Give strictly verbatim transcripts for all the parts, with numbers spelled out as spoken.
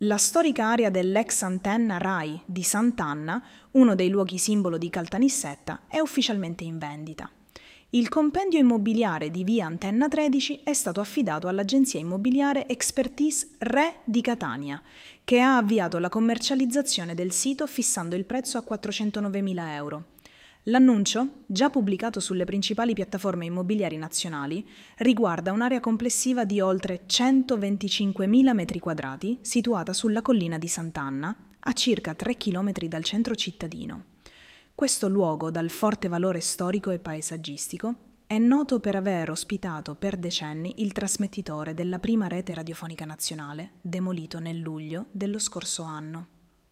La storica area dell'ex antenna RAI di Sant'Anna, uno dei luoghi simbolo di Caltanissetta, è ufficialmente in vendita. Il compendio immobiliare di via Antenna tredici è stato affidato all'agenzia immobiliare Expertise Re di Catania, che ha avviato la commercializzazione del sito fissando il prezzo a quattrocentonovemila euro. L'annuncio, già pubblicato sulle principali piattaforme immobiliari nazionali, riguarda un'area complessiva di oltre centoventicinquemila metri quadrati situata sulla collina di Sant'Anna, a circa tre chilometri dal centro cittadino. Questo luogo, dal forte valore storico e paesaggistico, è noto per aver ospitato per decenni il trasmettitore della prima rete radiofonica nazionale, demolito nel luglio dello scorso anno.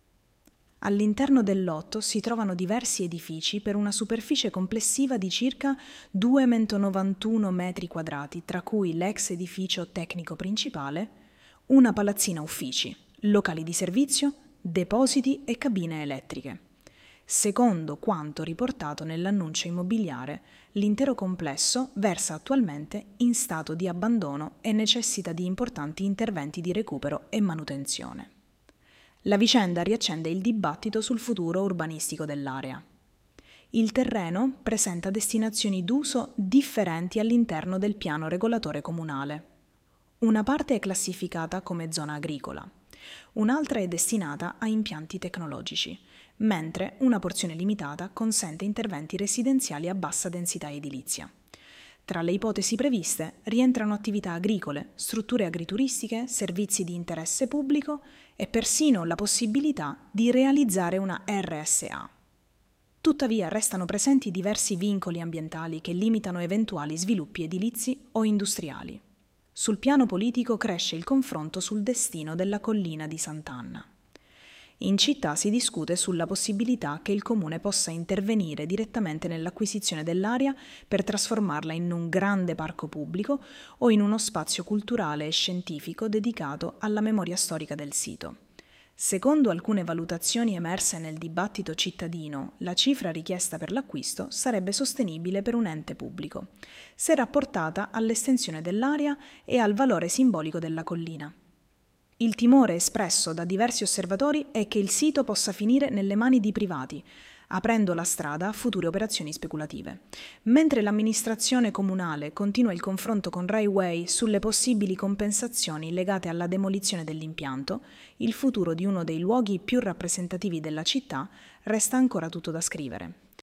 All'interno del lotto si trovano diversi edifici per una superficie complessiva di circa duecentonovantuno metri quadrati, tra cui l'ex edificio tecnico principale, una palazzina uffici, locali di servizio, depositi e cabine elettriche. Secondo quanto riportato nell'annuncio immobiliare, l'intero complesso versa attualmente in stato di abbandono e necessita di importanti interventi di recupero e manutenzione. La vicenda riaccende il dibattito sul futuro urbanistico dell'area. Il terreno presenta destinazioni d'uso differenti all'interno del piano regolatore comunale. Una parte è classificata come zona agricola, un'altra è destinata a impianti tecnologici, mentre una porzione limitata consente interventi residenziali a bassa densità edilizia. Tra le ipotesi previste rientrano attività agricole, strutture agrituristiche, servizi di interesse pubblico e persino la possibilità di realizzare una R S A. Tuttavia restano presenti diversi vincoli ambientali che limitano eventuali sviluppi edilizi o industriali. Sul piano politico cresce il confronto sul destino della collina di Sant'Anna. In città si discute sulla possibilità che il comune possa intervenire direttamente nell'acquisizione dell'area per trasformarla in un grande parco pubblico o in uno spazio culturale e scientifico dedicato alla memoria storica del sito. Secondo alcune valutazioni emerse nel dibattito cittadino, la cifra richiesta per l'acquisto sarebbe sostenibile per un ente pubblico, se rapportata all'estensione dell'area e al valore simbolico della collina. Il timore espresso da diversi osservatori è che il sito possa finire nelle mani di privati, aprendo la strada a future operazioni speculative. Mentre l'amministrazione comunale continua il confronto con Rai Way sulle possibili compensazioni legate alla demolizione dell'impianto, il futuro di uno dei luoghi più rappresentativi della città resta ancora tutto da scrivere.